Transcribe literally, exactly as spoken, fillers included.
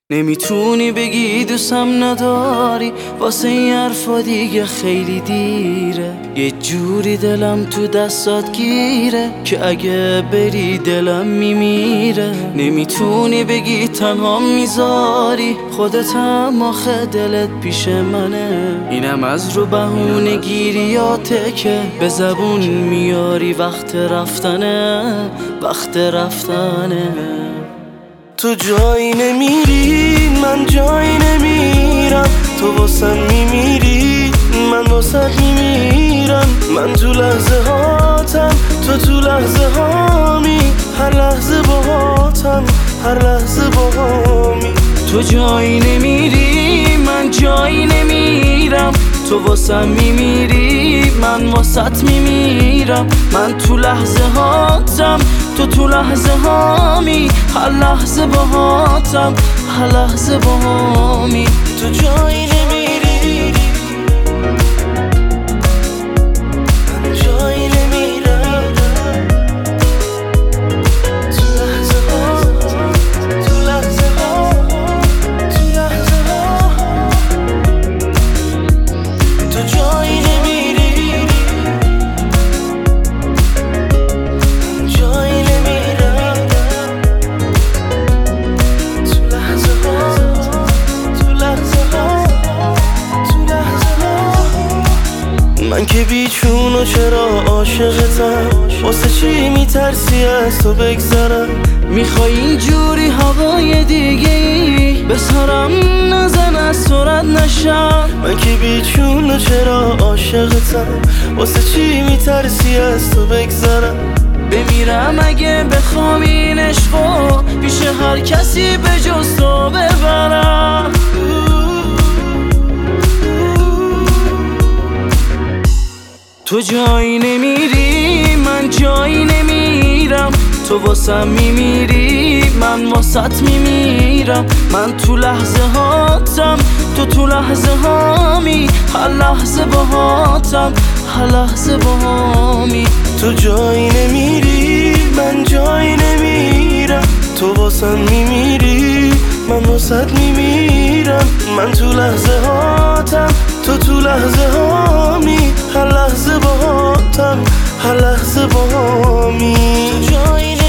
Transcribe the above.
نمیتونی بگی دوستم نداری، واسه این حرفا دیگه خیلی دیره. یه جوری دلم تو دستات گیره که اگه بری دلم میمیره. نمیتونی بگی تنها میذاری، خودت هم آخه دلت پیش منه. اینم از رو بهونه گیریاته که به زبون میاری وقت رفتنه، وقت رفتنه. تو جایی نمیری، من جایی نمیرم. تو واسم میمیری، من واسه میمیرم. من تو لحظه هاتم، تو تو لحظه هامی. هر لحظه باهاتم، هر لحظه باهامی. تو جایی نمیری، من جایی نمیرم. تو واسم میمیری، من واسط میمیرم. من تو لحظه هاتم، تو تو لحظه هامی. هر لحظه باهاتم، هر لحظه باهامی. تو جایی نمیری، من جایی نمیرم. تو لحظه ها، تو لحظه ها، تو لحظه ها. تو جایی نمیری، من جایی نمیرم. تو لحظه ها، تو لحظه ها، تو لحظه ها. من که بیچون و چرا عاشقتم، واسه چی میترسی از تو بگذرم؟ میخوای اینجوری هوای دیگه ای به سرم نزن، از صورت نشم. من که بیچون و چرا عاشقتم، واسه چی میترسی از تو بگذرم؟ بمیرم اگه بخوام این عشقو پیش هر کسی به جز تو ببرم. تو جایی نمیری، من جایی نمیرم. تو واسم میمیری، من واسط میمیرم. من تو لحظه هاتم، تو تو لحظه هامی. هر لحظه باهاتم، هر لحظه باهامی. تو جایی نمیری، من جایی نمیرم. تو واسم میمیری، من واسط میمیرم. من تو لحظه هاتم، تو تو لحظه هامی. هر لحظه باهاتم، هر لحظه باهامی. تو جایی